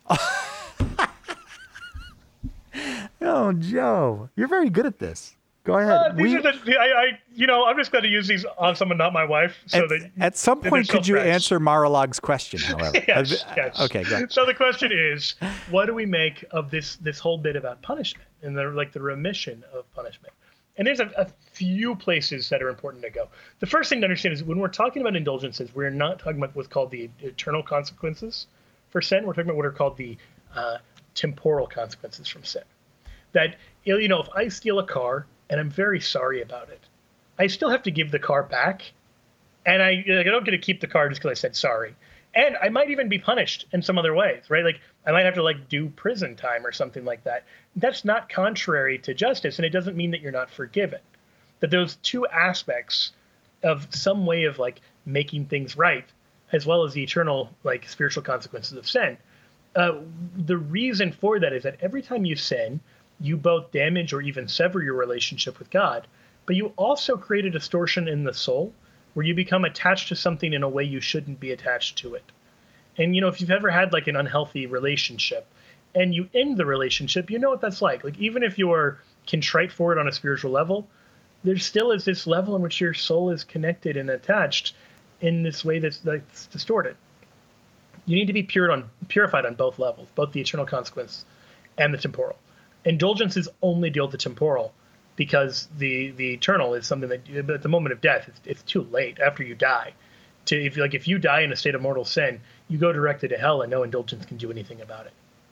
Oh, Joe, you're very good at this. Go ahead. I'm just going to use these on someone, not my wife. So at some point, could you answer Marilag's question, however? Yes. Okay, good. So the question is, what do we make of this whole bit about punishment and the remission of punishment? And there's a few places that are important to go. The first thing to understand is when we're talking about indulgences, we're not talking about what's called the eternal consequences for sin. We're talking about what are called the temporal consequences from sin. That, if I steal a car and I'm very sorry about it. I still have to give the car back, and I don't get to keep the car just because I said sorry. And I might even be punished in some other ways, right? Like I might have to like do prison time or something like that. That's not contrary to justice, and it doesn't mean that you're not forgiven. That those two aspects of some way of like making things right, as well as the eternal like spiritual consequences of sin. The reason for that is that every time you sin, you both damage or even sever your relationship with God, but you also create a distortion in the soul where you become attached to something in a way you shouldn't be attached to it. And, if you've ever had like an unhealthy relationship and you end the relationship, you know what that's like. Like, even if you're contrite for it on a spiritual level, there still is this level in which your soul is connected and attached in this way that's distorted. You need to be purified on both levels, both the eternal consequence and the temporal. Indulgences only deal with the temporal, because the eternal is something that at the moment of death, it's too late after you die. If you die in a state of mortal sin, you go directly to hell and no indulgence can do anything about it.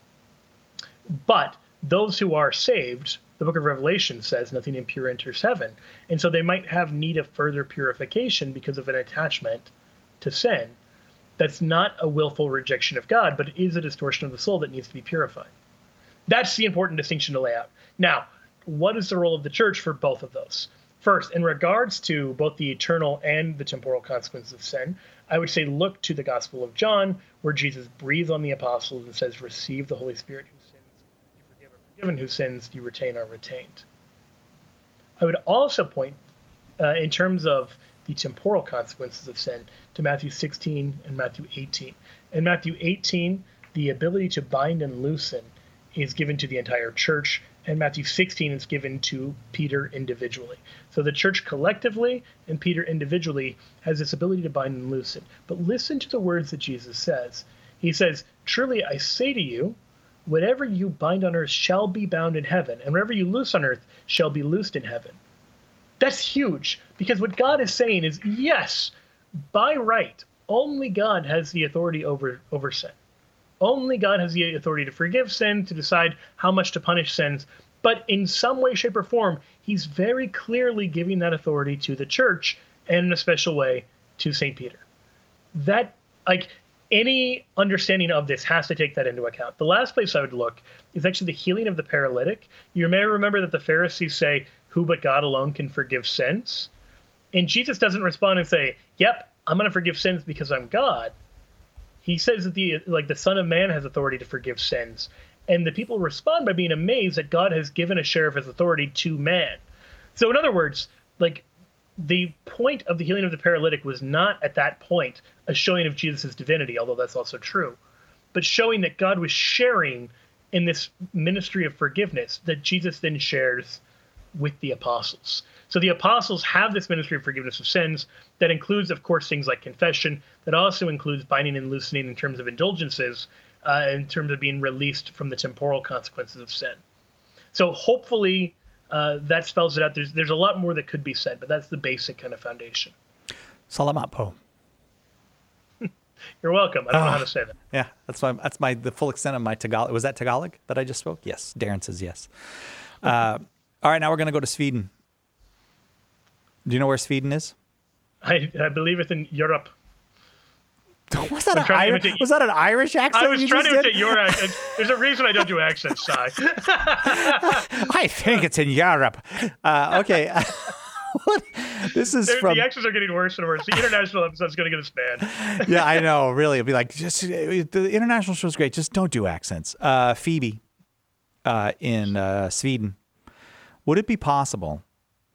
But those who are saved, the book of Revelation says nothing impure enters heaven. And so they might have need of further purification because of an attachment to sin. That's not a willful rejection of God, but it is a distortion of the soul that needs to be purified. That's the important distinction to lay out. Now, what is the role of the church for both of those? First, in regards to both the eternal and the temporal consequences of sin, I would say look to the Gospel of John, where Jesus breathes on the apostles and says, receive the Holy Spirit. Who sins you forgive are forgiven, who sins you retain are retained. I would also point, in terms of the temporal consequences of sin, to Matthew 16 and Matthew 18. In Matthew 18, the ability to bind and loosen is given to the entire church, and Matthew 16 is given to Peter individually. So the church collectively and Peter individually has this ability to bind and loosen. But listen to the words that Jesus says. He says, truly I say to you, whatever you bind on earth shall be bound in heaven, and whatever you loose on earth shall be loosed in heaven. That's huge, because what God is saying is, yes, by right, only God has the authority over sin. Only God has the authority to forgive sin, to decide how much to punish sins. But in some way, shape, or form, he's very clearly giving that authority to the church, and in a special way to St. Peter. That, like, any understanding of this has to take that into account. The last place I would look is actually the healing of the paralytic. You may remember that the Pharisees say, who but God alone can forgive sins? And Jesus doesn't respond and say, yep, I'm going to forgive sins because I'm God. He says that the Son of Man has authority to forgive sins. And the people respond by being amazed that God has given a share of his authority to man. So in other words, like, the point of the healing of the paralytic was not at that point a showing of Jesus' divinity, although that's also true, but showing that God was sharing in this ministry of forgiveness that Jesus then shares with the apostles. So the apostles have this ministry of forgiveness of sins that includes, of course, things like confession, that also includes binding and loosening in terms of indulgences, in terms of being released from the temporal consequences of sin. So hopefully that spells it out. There's a lot more that could be said, but that's the basic kind of foundation. Salamat po. You're welcome. I don't know how to say that. Yeah, that's the full extent of my Tagalog. Was that Tagalog that I just spoke? Yes. Darren says yes. All right, now we're going to go to Sweden. Do you know where Sweden is? I believe it's in Europe. Was that an Irish accent? I was trying to imitate your accent. There's a reason I don't do accents, Si. I think it's in Europe. Okay. This is the accents are getting worse and worse. The international episode's going to get us banned. Yeah, I know. Really, it'll be like, just the international show's great. Just don't do accents. Phoebe, in Sweden. Would it be possible?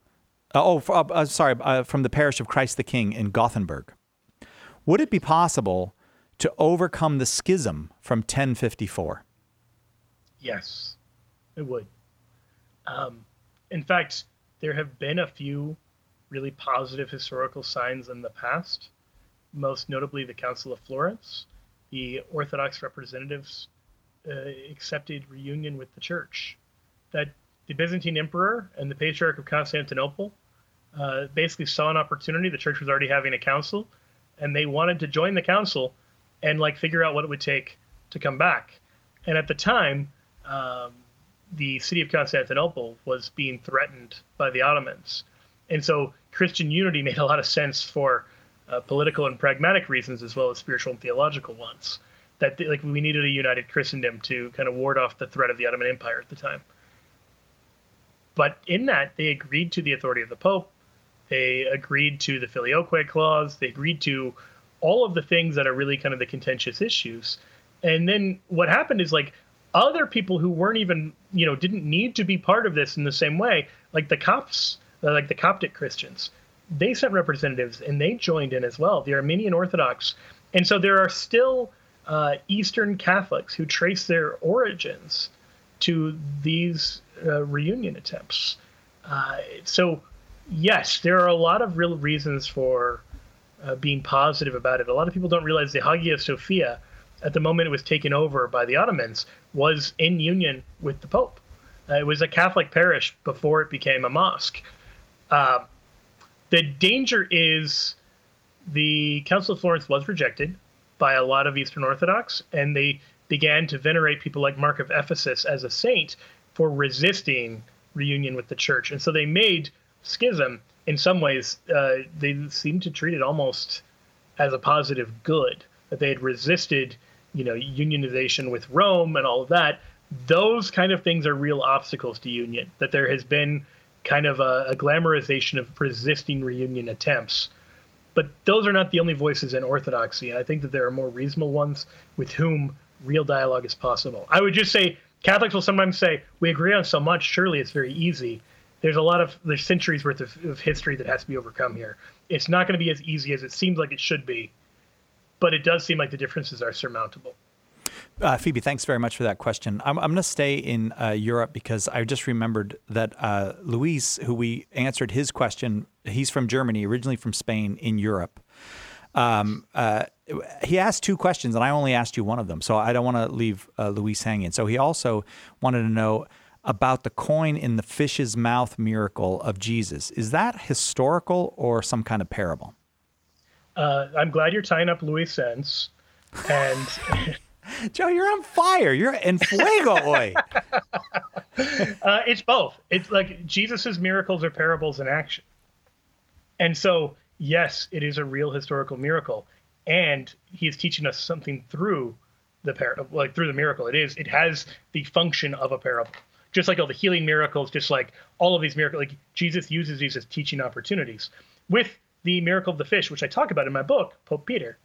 From the parish of Christ the King in Gothenburg. Would it be possible to overcome the schism from 1054? Yes, it would. In fact, there have been a few really positive historical signs in the past, most notably the Council of Florence. The Orthodox representatives accepted reunion with the church. That the Byzantine Emperor and the Patriarch of Constantinople basically saw an opportunity. The church was already having a council, and they wanted to join the council and figure out what it would take to come back. And at the time, the city of Constantinople was being threatened by the Ottomans. And so Christian unity made a lot of sense for political and pragmatic reasons, as well as spiritual and theological ones. That we needed a united Christendom to kind of ward off the threat of the Ottoman Empire at the time. But in that, they agreed to the authority of the Pope. They agreed to the Filioque Clause. They agreed to all of the things that are really kind of the contentious issues. And then what happened is other people who weren't even, didn't need to be part of this in the same way, like the Copts, like the Coptic Christians, they sent representatives and they joined in as well, the Armenian Orthodox. And so there are still Eastern Catholics who trace their origins to these reunion attempts. So, yes, there are a lot of real reasons for being positive about it. A lot of people don't realize the Hagia Sophia, at the moment it was taken over by the Ottomans, was in union with the Pope. It was a Catholic parish before it became a mosque. The danger is the Council of Florence was rejected by a lot of Eastern Orthodox, and they began to venerate people like Mark of Ephesus as a saint for resisting reunion with the church. And so they made schism, in some ways, they seemed to treat it almost as a positive good, that they had resisted, unionization with Rome and all of that. Those kind of things are real obstacles to union, that there has been kind of a glamorization of resisting reunion attempts. But those are not the only voices in Orthodoxy. And I think that there are more reasonable ones with whom real dialogue is possible. I would just say Catholics will sometimes say, we agree on so much, surely it's very easy. There's centuries worth of history that has to be overcome here. It's not going to be as easy as it seems like it should be, but it does seem like the differences are surmountable. Phoebe, thanks very much for that question. I'm going to stay in Europe because I just remembered that Luis, who we answered his question, he's from Germany, originally from Spain, in Europe. He asked two questions, and I only asked you one of them, so I don't want to leave Luis hanging. So he also wanted to know about the coin in the fish's mouth miracle of Jesus. Is that historical or some kind of parable? I'm glad you're tying up Luis ends. And Joe, you're on fire. You're en fuego hoy. It's both. It's like Jesus's miracles are parables in action. And so, yes, it is a real historical miracle. And he is teaching us something through the through the miracle. It has the function of a parable. Just like all the healing miracles, just like all of these miracles, like Jesus uses these as teaching opportunities. With the miracle of the fish, which I talk about in my book, Pope Peter,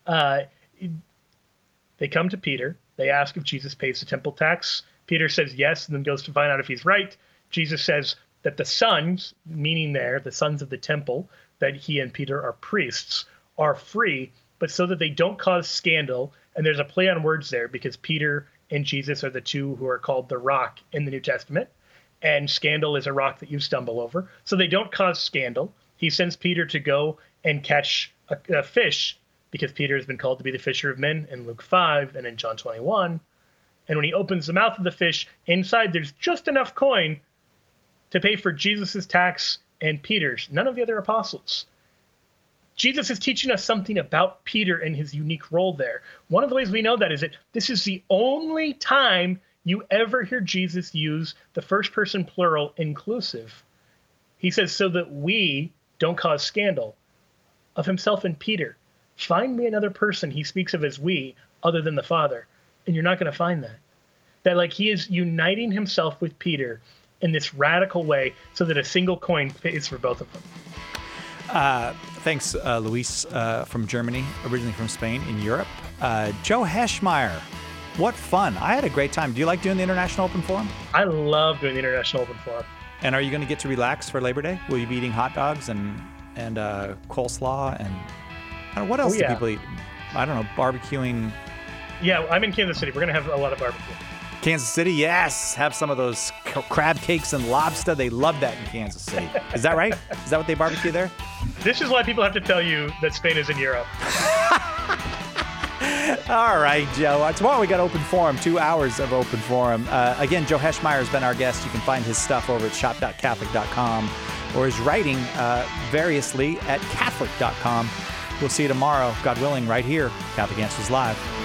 they come to Peter. They ask if Jesus pays the temple tax. Peter says yes, and then goes to find out if he's right. Jesus says that the sons, meaning the sons of the temple, that he and Peter are priests, are free, but so that they don't cause scandal. And there's a play on words there because Peter and Jesus are the two who are called the rock in the New Testament. And scandal is a rock that you stumble over. So they don't cause scandal. He sends Peter to go and catch a fish because Peter has been called to be the fisher of men in Luke 5 and in John 21. And when he opens the mouth of the fish, inside there's just enough coin to pay for Jesus's tax and Peter's, none of the other apostles. Jesus is teaching us something about Peter and his unique role there. One of the ways we know that is that this is the only time you ever hear Jesus use the first person plural inclusive. He says, so that we don't cause scandal, of himself and Peter. Find me another person he speaks of as we, other than the Father. And you're not going to find that. That he is uniting himself with Peter in this radical way so that a single coin pays for both of them. Thanks, Luis, from Germany, originally from Spain, in Europe. Joe Heschmeyer, what fun. I had a great time. Do you like doing the International Open Forum? I love doing the International Open Forum. And are you going to get to relax for Labor Day? Will you be eating hot dogs and coleslaw and what else do people eat? I don't know, barbecuing. Yeah, I'm in Kansas City. We're going to have a lot of barbecue. Kansas City, yes. Have some of those crab cakes and lobster. They love that in Kansas City. Is that right? Is that what they barbecue there? This is why people have to tell you that Spain is in Europe. All right, Joe. Tomorrow we got Open Forum, 2 hours of Open Forum. Again, Joe Heschmeyer has been our guest. You can find his stuff over at shop.catholic.com or his writing variously at catholic.com. We'll see you tomorrow, God willing, right here, Catholic Answers Live.